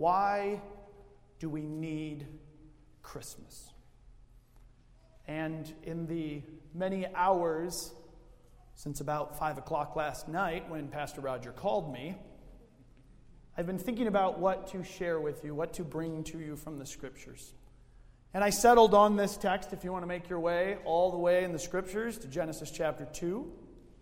Why do we need Christmas? And in the many hours since about 5 o'clock last night when Pastor Roger called me, I've been thinking about what to share with you, what to bring to you from the Scriptures. And I settled on this text, if you want to make your way all the way in the Scriptures to Genesis chapter 2.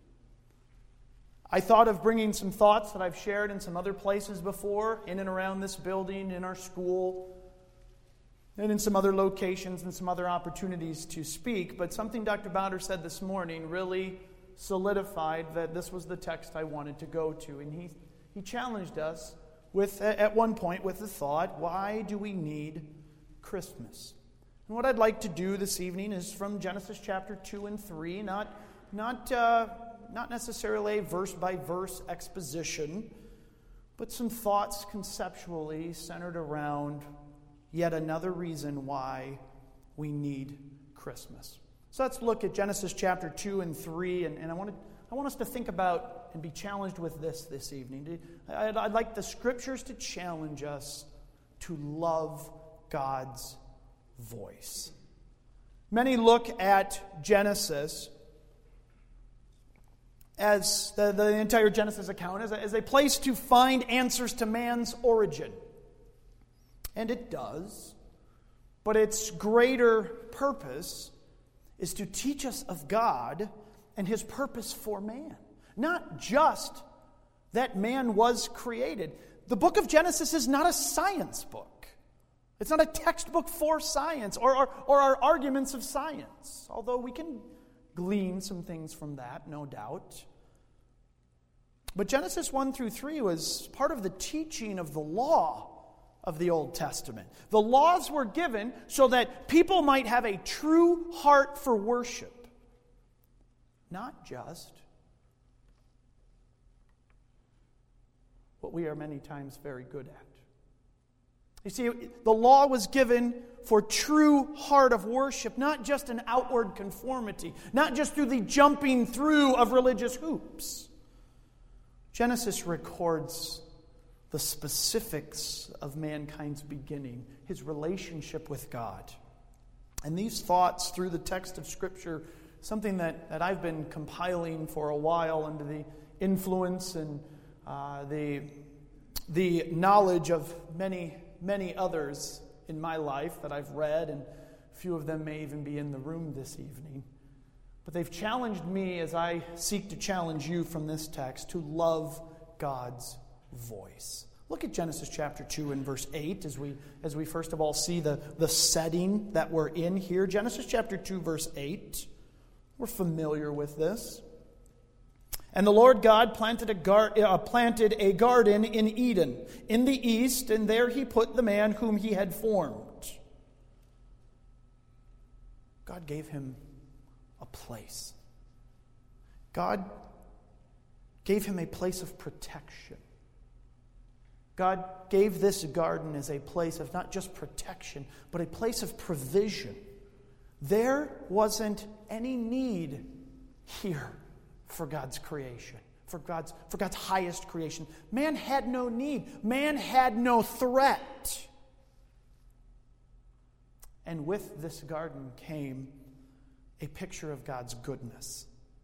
I thought of bringing some thoughts that I've shared in some other places before, in and around this building, in our school, and in some other locations and some other opportunities to speak. But something Dr. Bowder said this morning really solidified that this was the text I wanted to go to. And he challenged us at one point with the thought, why do we need Christmas? And what I'd like to do this evening is from Genesis chapter 2 and 3, not necessarily a verse-by-verse exposition, but some thoughts conceptually centered around yet another reason why we need Christmas. So let's look at Genesis chapter 2 and 3, and I want us to think about and be challenged with this evening. I'd like the Scriptures to challenge us to love God's voice. Many look at Genesis as the entire Genesis account as a place to find answers to man's origin. And it does. But its greater purpose is to teach us of God and His purpose for man. Not just that man was created. The book of Genesis is not a science book. It's not a textbook for science or our arguments of science. Although we can glean some things from that, no doubt. But Genesis 1 through 3 was part of the teaching of the law of the Old Testament. The laws were given so that people might have a true heart for worship. Not just what we are many times very good at. You see, the law was given for true heart of worship, not just an outward conformity, not just through the jumping through of religious hoops. Genesis records the specifics of mankind's beginning, his relationship with God. And these thoughts through the text of Scripture, something that I've been compiling for a while under the influence and the knowledge of many others in my life that I've read, and a few of them may even be in the room this evening. But they've challenged me as I seek to challenge you from this text to love God's voice. Look at Genesis chapter 2 and verse 8 as we first of all see the setting that we're in here. Genesis chapter 2 verse 8. We're familiar with this. And the Lord God planted a garden in Eden, in the east, and there He put the man whom He had formed. God gave him a place. God gave him a place of protection. God gave this garden as a place of not just protection, but a place of provision. There wasn't any need here for God's creation, for God's highest creation. Man had no need. Man had no threat. And with this garden came a picture of God's goodness.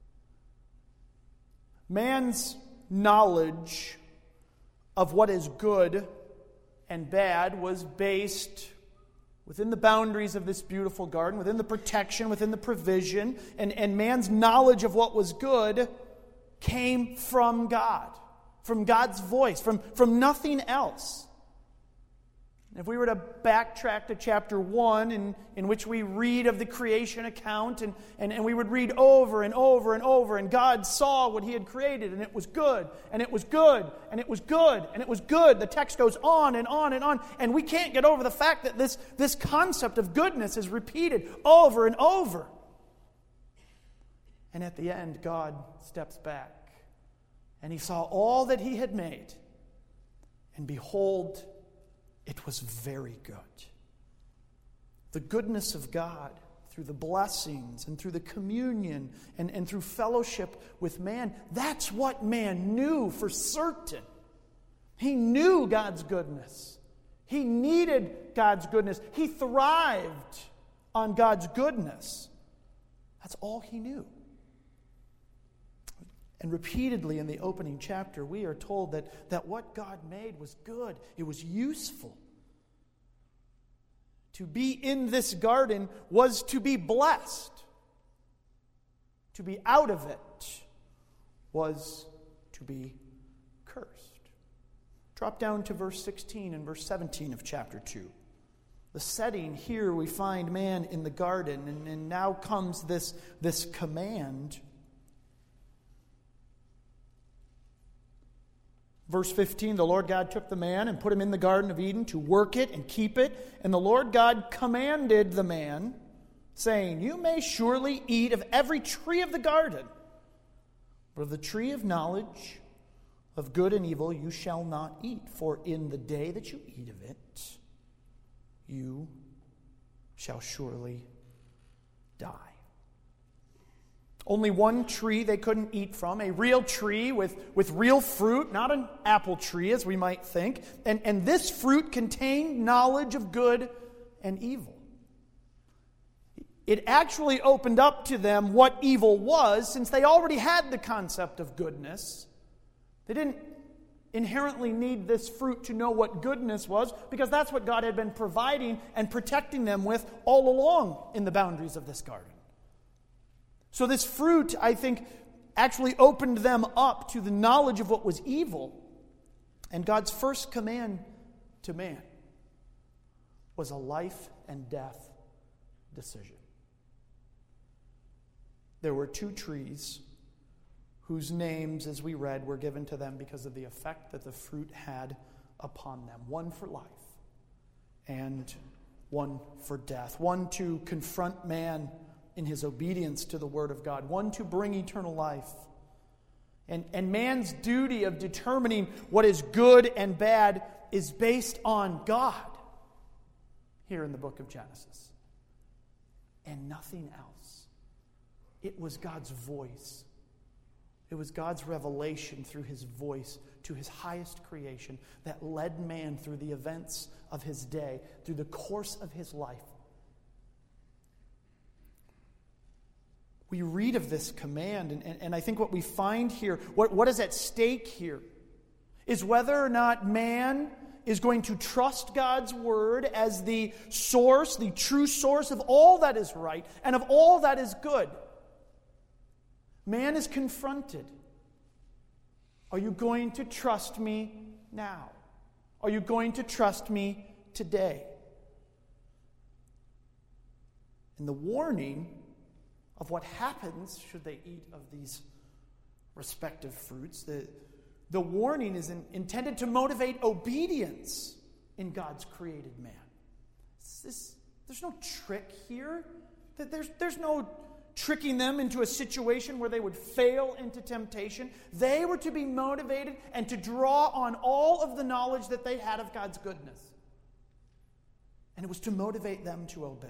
Man's knowledge of what is good and bad was based within the boundaries of this beautiful garden, within the protection, within the provision, and man's knowledge of what was good came from God, from God's voice, from nothing else. If we were to backtrack to chapter 1, in which we read of the creation account, and we would read over and over and over, and God saw what He had created, and it was good, and it was good, and it was good, and it was good. The text goes on and on and on, and we can't get over the fact that this concept of goodness is repeated over and over. And at the end, God steps back, and He saw all that He had made, and behold, it was very good. The goodness of God through the blessings and through the communion and through fellowship with man, that's what man knew for certain. He knew God's goodness. He needed God's goodness. He thrived on God's goodness. That's all he knew. And repeatedly in the opening chapter, we are told that what God made was good. It was useful. To be in this garden was to be blessed. To be out of it was to be cursed. Drop down to verse 16 and verse 17 of chapter 2. The setting here, we find man in the garden, and now comes this command. Verse 15, the Lord God took the man and put him in the Garden of Eden to work it and keep it. And the Lord God commanded the man, saying, you may surely eat of every tree of the garden, but of the tree of knowledge of good and evil you shall not eat. For in the day that you eat of it, you shall surely die. Only one tree they couldn't eat from, a real tree with real fruit, not an apple tree as we might think. And this fruit contained knowledge of good and evil. It actually opened up to them what evil was, since they already had the concept of goodness. They didn't inherently need this fruit to know what goodness was, because that's what God had been providing and protecting them with all along in the boundaries of this garden. So this fruit, I think, actually opened them up to the knowledge of what was evil. And God's first command to man was a life and death decision. There were two trees whose names, as we read, were given to them because of the effect that the fruit had upon them. One for life and one for death. One to confront man in his obedience to the Word of God. One to bring eternal life. And man's duty of determining what is good and bad is based on God here in the book of Genesis. And nothing else. It was God's voice. It was God's revelation through his voice to his highest creation that led man through the events of his day, through the course of his life. We read of this command, and I think what we find here, what is at stake here, is whether or not man is going to trust God's word as the source, the true source of all that is right and of all that is good. Man is confronted. Are you going to trust me now? Are you going to trust me today? And the warning of what happens should they eat of these respective fruits, the warning is intended to motivate obedience in God's created man. There's no trick here. There's no tricking them into a situation where they would fail into temptation. They were to be motivated and to draw on all of the knowledge that they had of God's goodness. And it was to motivate them to obey.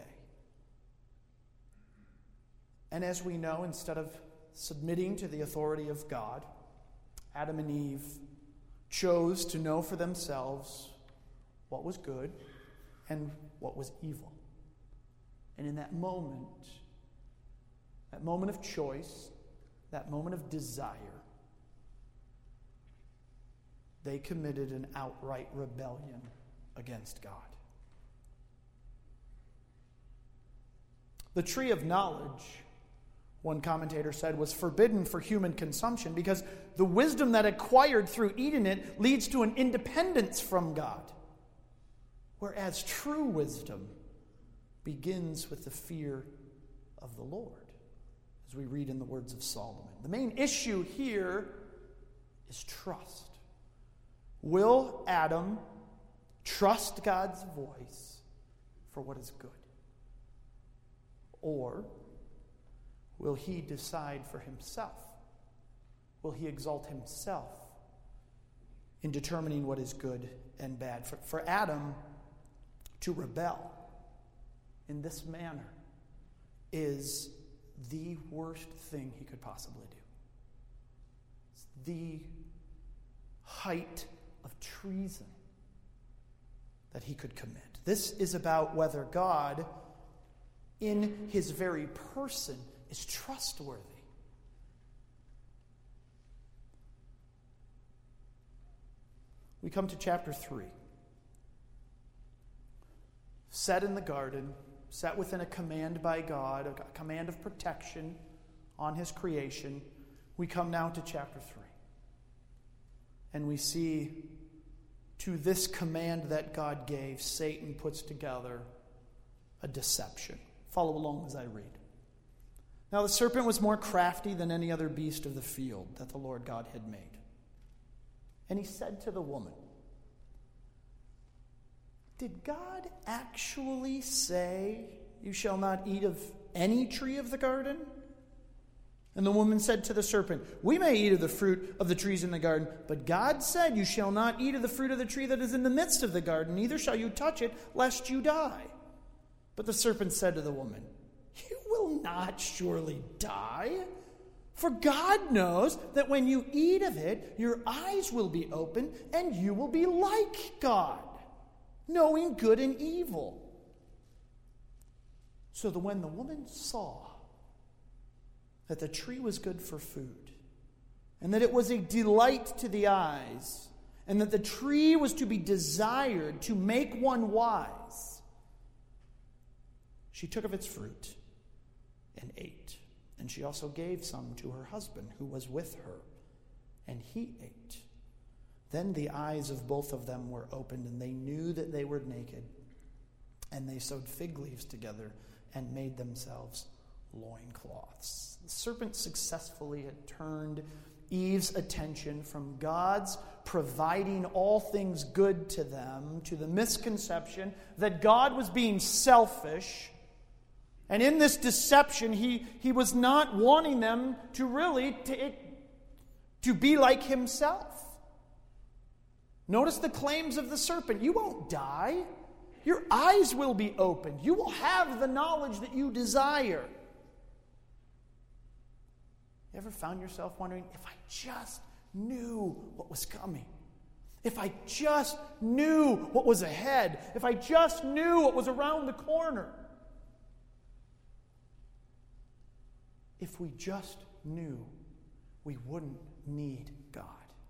And as we know, instead of submitting to the authority of God, Adam and Eve chose to know for themselves what was good and what was evil. And in that moment of choice, that moment of desire, they committed an outright rebellion against God. The tree of knowledge, one commentator said, was forbidden for human consumption because the wisdom that acquired through eating it leads to an independence from God. Whereas true wisdom begins with the fear of the Lord, as we read in the words of Solomon. The main issue here is trust. Will Adam trust God's voice for what is good? Or will he decide for himself? Will he exalt himself in determining what is good and bad? For Adam to rebel in this manner is the worst thing he could possibly do. It's the height of treason that he could commit. This is about whether God, in his very person, is trustworthy. We come to chapter 3. Set in the garden, set within a command by God, a command of protection on his creation. We come now to chapter 3. And we see, to this command that God gave, Satan puts together a deception. Follow along as I read. Now the serpent was more crafty than any other beast of the field that the Lord God had made. And he said to the woman, "Did God actually say, 'You shall not eat of any tree of the garden?' And the woman said to the serpent, 'We may eat of the fruit of the trees in the garden, but God said, you shall not eat of the fruit of the tree that is in the midst of the garden, neither shall you touch it, lest you die.' But the serpent said to the woman, 'You will not surely die. For God knows that when you eat of it, your eyes will be opened, and you will be like God, knowing good and evil.' So when the woman saw that the tree was good for food, and that it was a delight to the eyes, and that the tree was to be desired to make one wise, she took of its fruit and ate. And she also gave some to her husband who was with her, and he ate. Then the eyes of both of them were opened, and they knew that they were naked. And they sewed fig leaves together and made themselves loincloths." The serpent successfully had turned Eve's attention from God's providing all things good to them to the misconception that God was being selfish. And in this deception, he was not wanting them to really to be like himself. Notice the claims of the serpent. You won't die. Your eyes will be opened. You will have the knowledge that you desire. You ever found yourself wondering, if I just knew what was coming? If I just knew what was ahead? If I just knew what was around the corner? If we just knew, we wouldn't need God.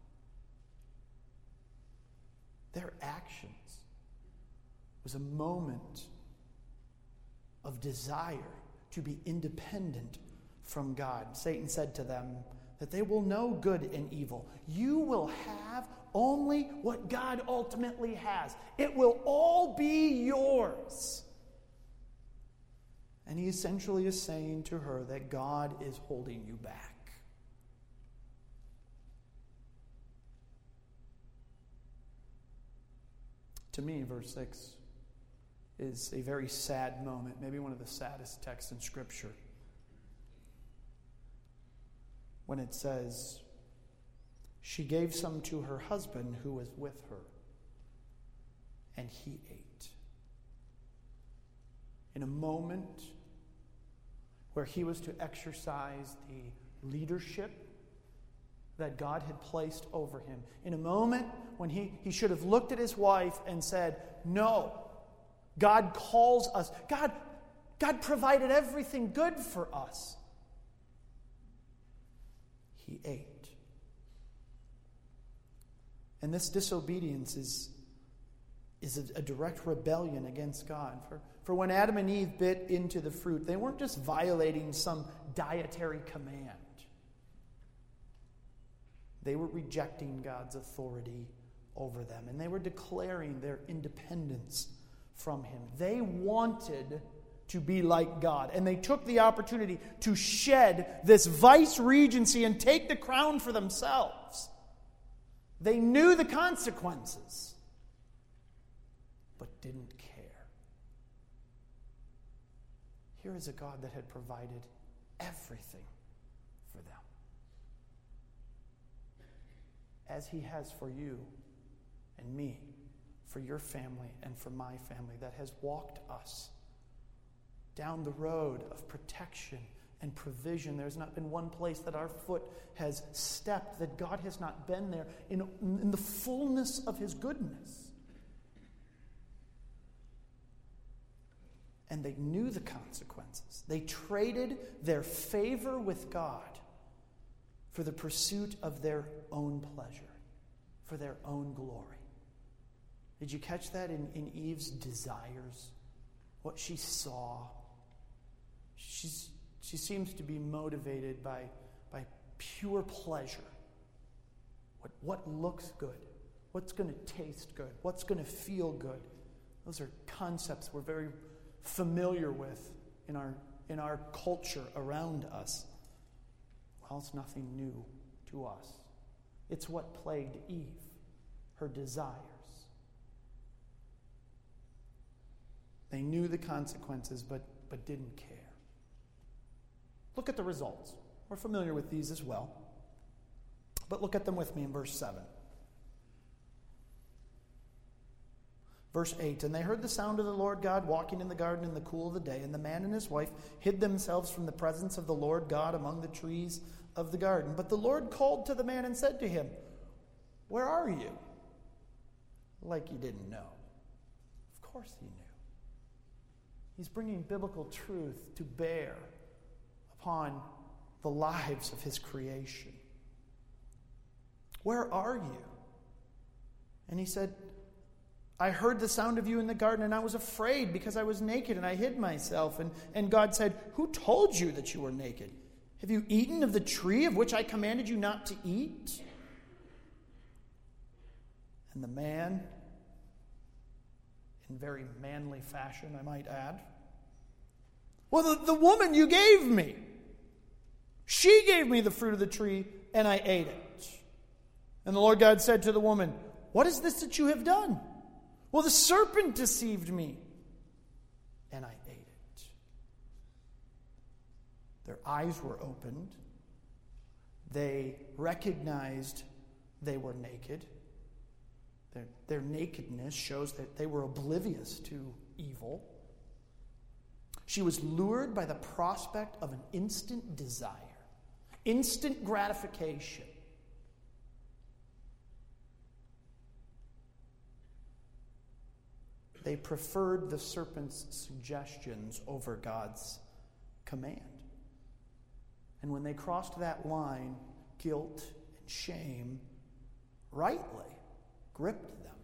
Their actions was a moment of desire to be independent from God. Satan said to them that they will know good and evil. You will have only what God ultimately has. It will all be yours. And he essentially is saying to her that God is holding you back. To me, verse 6 is a very sad moment, maybe one of the saddest texts in Scripture. When it says, she gave some to her husband who was with her, and he ate. In a moment where he was to exercise the leadership that God had placed over him. In a moment when he should have looked at his wife and said, no, God calls us. God provided everything good for us. He ate. And this disobedience is a direct rebellion against God. For when Adam and Eve bit into the fruit, they weren't just violating some dietary command. They were rejecting God's authority over them, and they were declaring their independence from him. They wanted to be like God, and they took the opportunity to shed this vice regency and take the crown for themselves. They knew the consequences, but didn't care. Here is a God that had provided everything for them, as he has for you and me, for your family and for my family, that has walked us down the road of protection and provision. There's not been one place that our foot has stepped that God has not been there in the fullness of his goodness. and they knew the consequences. They traded their favor with God for the pursuit of their own pleasure, for their own glory. Did you catch that in Eve's desires? What she saw? She seems to be motivated by pure pleasure. What looks good? What's going to taste good? What's going to feel good? Those are concepts we're very familiar with in our culture around us. Well, it's nothing new to us. It's what plagued Eve, her desires. They knew the consequences, but didn't care. Look at the results. We're familiar with these as well. But look at them with me in verse 7. Verse 8, and they heard the sound of the Lord God walking in the garden in the cool of the day, and the man and his wife hid themselves from the presence of the Lord God among the trees of the garden. But the Lord called to the man and said to him, where are you? Like he didn't know. Of course he knew. He's bringing biblical truth to bear upon the lives of his creation. Where are you? And he said, I heard the sound of you in the garden, and I was afraid because I was naked, and I hid myself. And God said, who told you that you were naked? Have you eaten of the tree of which I commanded you not to eat? And the man, in very manly fashion, I might add, well, the woman you gave me, she gave me the fruit of the tree, and I ate it. And the Lord God said to the woman, what is this that you have done? Well, the serpent deceived me, and I ate it. Their eyes were opened. They recognized they were naked. Their nakedness shows that they were oblivious to evil. She was lured by the prospect of an instant desire, instant gratification. They preferred the serpent's suggestions over God's command. And when they crossed that line, guilt and shame rightly gripped them.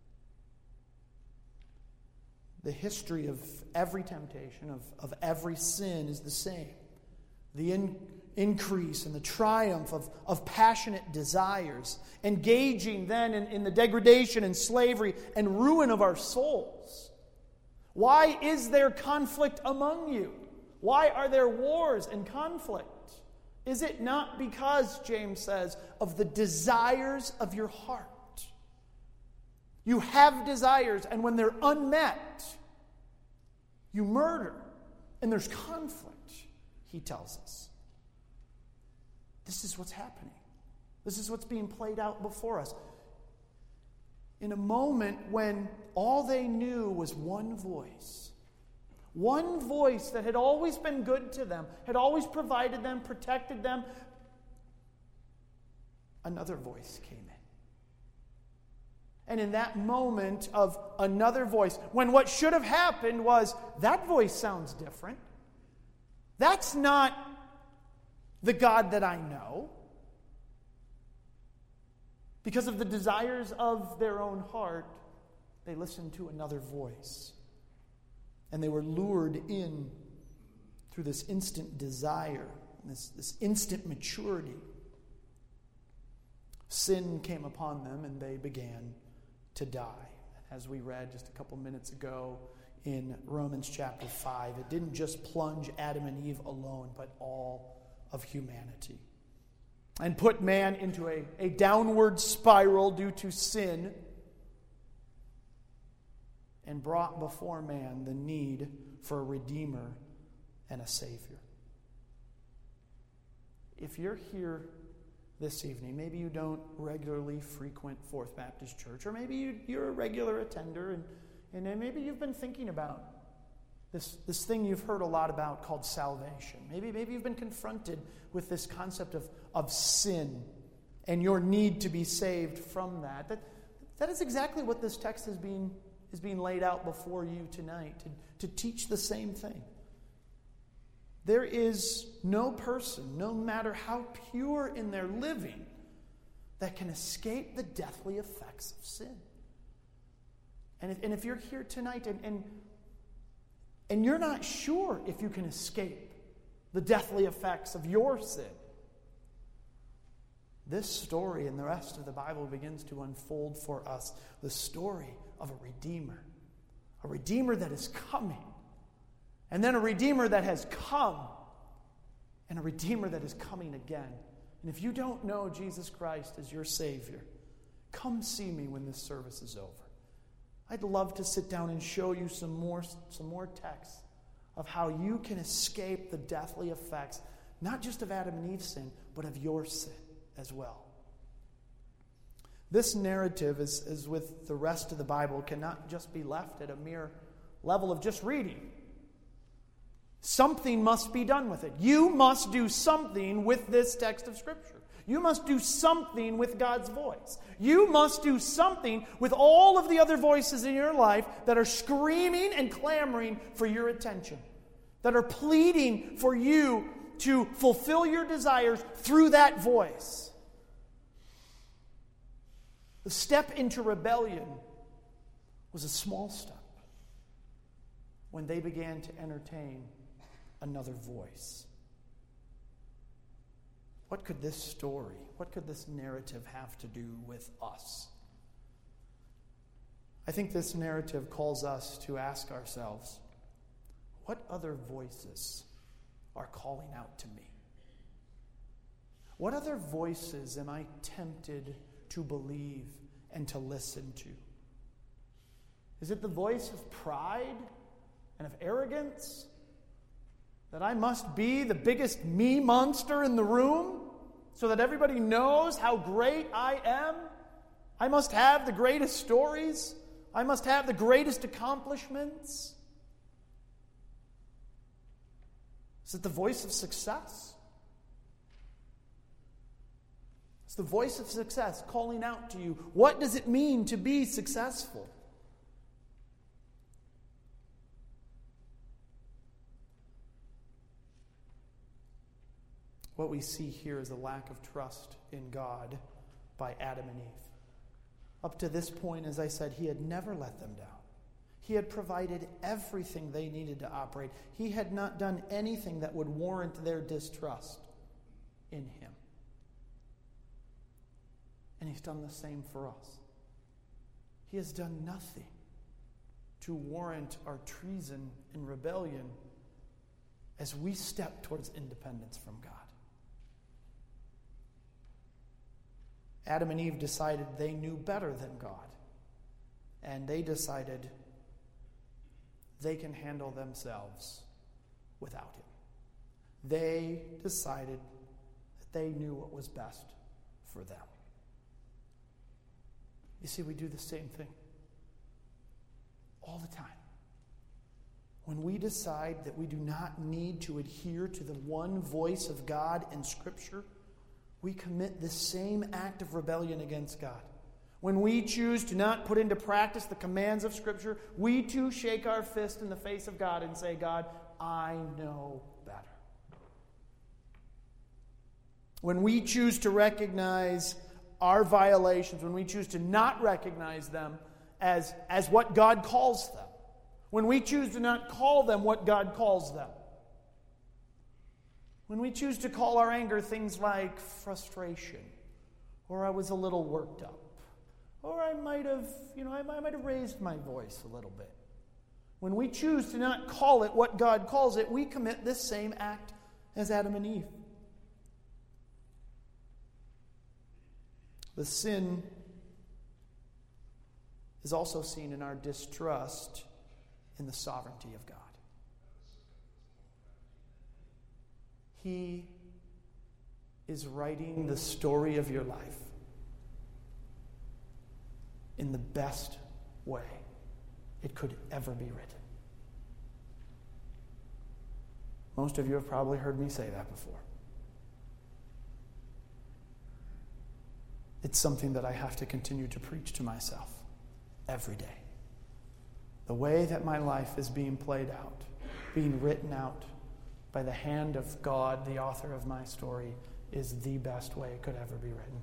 The history of every temptation, of every sin is the same. The increase and the triumph of passionate desires, engaging then in the degradation and slavery and ruin of our souls. Why is there conflict among you? Why are there wars and conflict? Is it not because, James says, of the desires of your heart? You have desires, and when they're unmet, you murder, and there's conflict, he tells us. This is what's happening. This is what's being played out before us. In a moment when all they knew was one voice that had always been good to them, had always provided them, protected them, another voice came in. And in that moment of another voice, when what should have happened was, that voice sounds different. That's not the God that I know. Because of the desires of their own heart, they listened to another voice. And they were lured in through this instant desire, this instant maturity. Sin came upon them and they began to die. As we read just a couple minutes ago in Romans chapter 5, it didn't just plunge Adam and Eve alone, but all of humanity. And put man into a downward spiral due to sin, and brought before man the need for a Redeemer and a Savior. If you're here this evening, maybe you don't regularly frequent Fourth Baptist Church, or maybe you're a regular attender, and then maybe you've been thinking about this thing you've heard a lot about called salvation. Maybe you've been confronted with this concept of sin and your need to be saved from that. That is exactly what this text is being is being laid out before you tonight to teach the same thing. There is no person, no matter how pure in their living, that can escape the deathly effects of sin. And if you're here tonight and you're not sure if you can escape the deathly effects of your sin, this story and the rest of the Bible begins to unfold for us the story of a Redeemer that is coming, and then a Redeemer that has come, and a Redeemer that is coming again. And if you don't know Jesus Christ as your Savior, come see me when this service is over. I'd love to sit down and show you some more texts of how you can escape the deathly effects, not just of Adam and Eve's sin, but of your sin as well. This narrative, as with the rest of the Bible, cannot just be left at a mere level of just reading. Something must be done with it. You must do something with this text of Scripture. You must do something with God's voice. You must do something with all of the other voices in your life that are screaming and clamoring for your attention, that are pleading for you to fulfill your desires through that voice. The step into rebellion was a small step when they began to entertain another voice. What could this story, what could this narrative have to do with us? I think this narrative calls us to ask ourselves, what other voices are calling out to me? What other voices am I tempted to believe and to listen to? Is it the voice of pride and of arrogance? That I must be the biggest me monster in the room so that everybody knows how great I am? I must have the greatest stories. I must have the greatest accomplishments. Is it the voice of success? It's the voice of success calling out to you. What does it mean to be successful? What we see here is a lack of trust in God by Adam and Eve. Up to this point, as I said, he had never let them down. He had provided everything they needed to operate. He had not done anything that would warrant their distrust in him. And he's done the same for us. He has done nothing to warrant our treason and rebellion as we step towards independence from God. Adam and Eve decided they knew better than God. And they decided they can handle themselves without him. They decided that they knew what was best for them. You see, we do the same thing all the time. When we decide that we do not need to adhere to the one voice of God in Scripture, we commit the same act of rebellion against God. When we choose to not put into practice the commands of Scripture, we too shake our fist in the face of God and say, God, I know better. When we choose to recognize our violations, when we choose to not recognize them as what God calls them, when we choose to not call them what God calls them, when we choose to call our anger things like frustration, or I was a little worked up, or I might have raised my voice a little bit. When we choose to not call it what God calls it, we commit this same act as Adam and Eve. The sin is also seen in our distrust in the sovereignty of God. He is writing the story of your life in the best way it could ever be written. Most of you have probably heard me say that before. It's something that I have to continue to preach to myself every day. the way that my life is being played out, being written out by the hand of God, the author of my story, is the best way it could ever be written.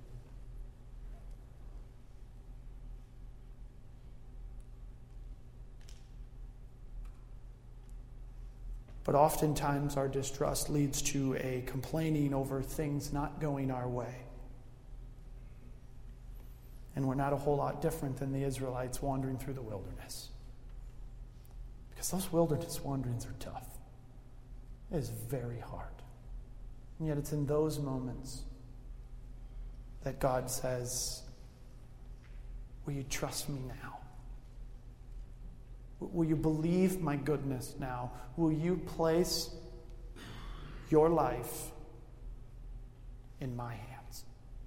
But oftentimes our distrust leads to a complaining over things not going our way. And we're not a whole lot different than the Israelites wandering through the wilderness. Because those wilderness wanderings are tough. It is very hard. And yet it's in those moments that God says, will you trust me now? Will you believe my goodness now? Will you place your life in my hands?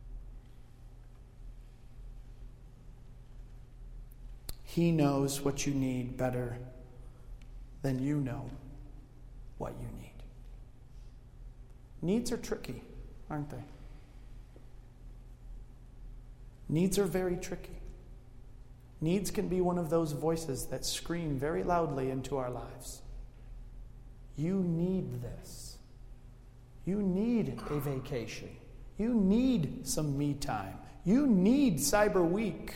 He knows what you need better than you know what you need. Needs are tricky, aren't they? Needs are very tricky. Needs can be one of those voices that scream very loudly into our lives. You need this. You need a vacation. You need some me time. You need Cyber Week.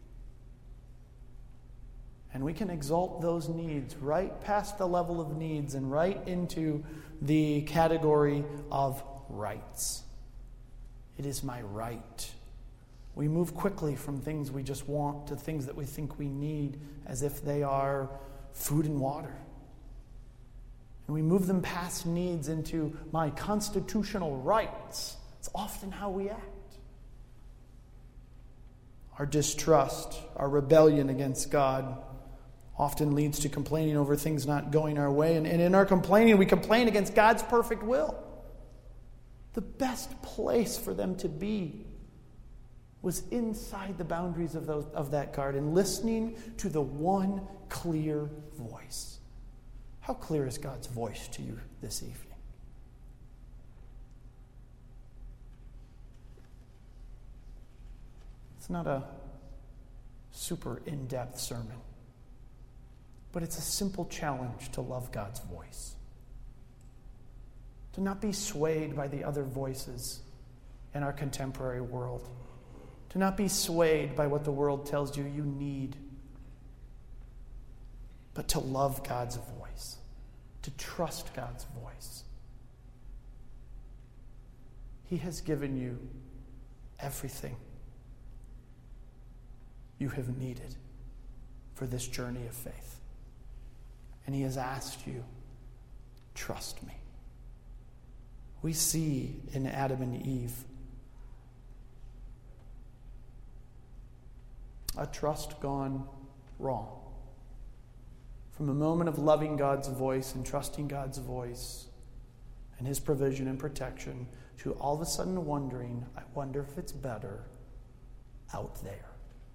And we can exalt those needs right past the level of needs and right into the category of rights. It is my right. We move quickly from things we just want to things that we think we need as if they are food and water. And we move them past needs into my constitutional rights. It's often how we act. Our distrust, our rebellion against God often leads to complaining over things not going our way. And in our complaining, we complain against God's perfect will. The best place for them to be was inside the boundaries of that garden, listening to the one clear voice. How clear is God's voice to you this evening? It's not a super in-depth sermon, but it's a simple challenge to love God's voice. To not be swayed by the other voices in our contemporary world. To not be swayed by what the world tells you you need, but to love God's voice, to trust God's voice. He has given you everything you have needed for this journey of faith. And He has asked you, trust me. We see in Adam and Eve a trust gone wrong. From a moment of loving God's voice and trusting God's voice and His provision and protection to all of a sudden wondering, I wonder if it's better out there.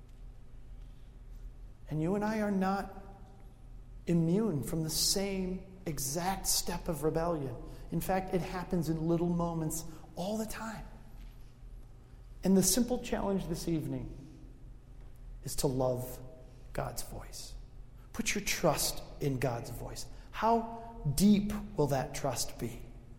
And you and I are not immune from the same exact step of rebellion. In fact, it happens in little moments all the time. And the simple challenge this evening is to love God's voice. Put your trust in God's voice. How deep will that trust be?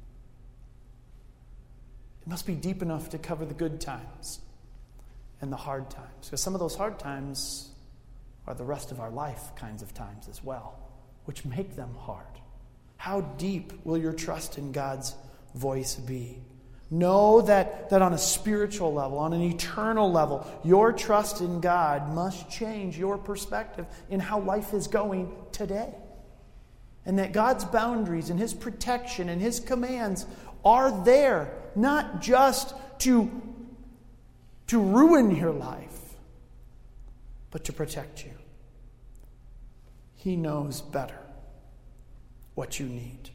It must be deep enough to cover the good times and the hard times. Because some of those hard times are the rest of our life kinds of times as well, which make them hard. How deep will your trust in God's voice be? Know that on a spiritual level, on an eternal level, your trust in God must change your perspective in how life is going today. And that God's boundaries and His protection and His commands are there, not just to ruin your life, but to protect you. He knows better what you need.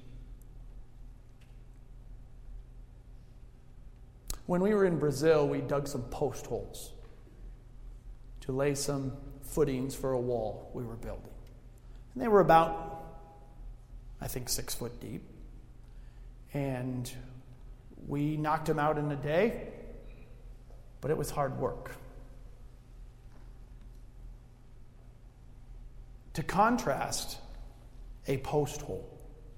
When we were in Brazil, we dug some post holes to lay some footings for a wall we were building. And they were about, I think, 6 foot deep. And we knocked them out in a day, but it was hard work. To contrast, a post hole.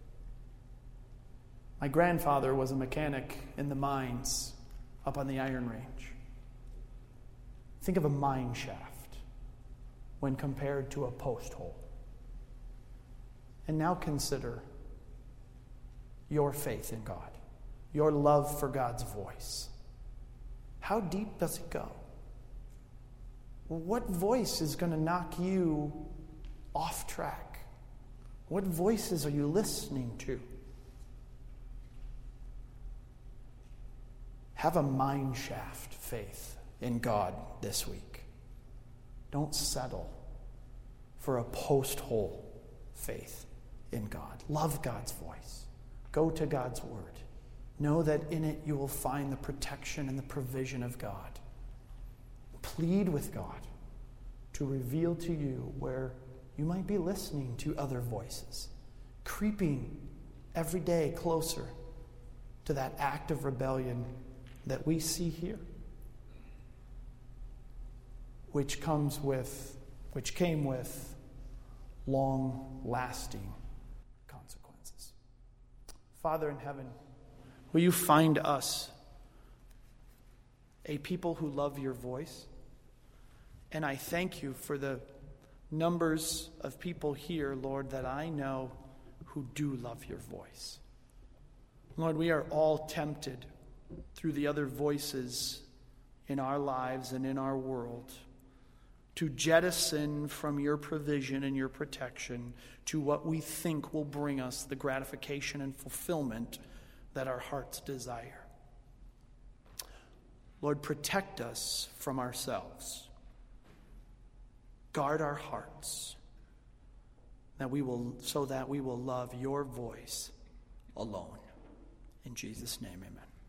My grandfather was a mechanic in the mines up on the Iron Range. Think of a mine shaft when compared to a post hole. And now consider your faith in God, your love for God's voice. How deep does it go? What voice is going to knock you off track? What voices are you listening to? Have a mine shaft faith in God this week. Don't settle for a post hole faith in God. Love God's voice. Go to God's word. Know that in it you will find the protection and the provision of God. Plead with God to reveal to you where you might be listening to other voices, creeping every day closer to that act of rebellion that we see here, which came with long-lasting consequences. Father in heaven, will you find us a people who love your voice? And I thank you for the numbers of people here, Lord, that I know who do love your voice. Lord, we are all tempted through the other voices in our lives and in our world to jettison from your provision and your protection to what we think will bring us the gratification and fulfillment that our hearts desire. Lord, protect us from ourselves. Guard our hearts so that we will love your voice alone. In Jesus' name, amen.